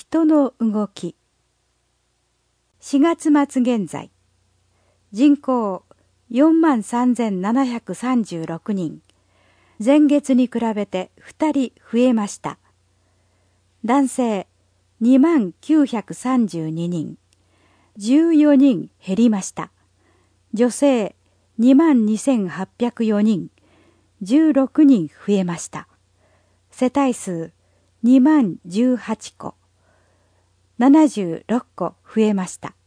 人の動き。4月末現在、人口43,736人、前月に比べて2人増えました。男性2932人、14人減りました。女性22,804人、16人増えました。世帯数20,018戸、76戸増えました。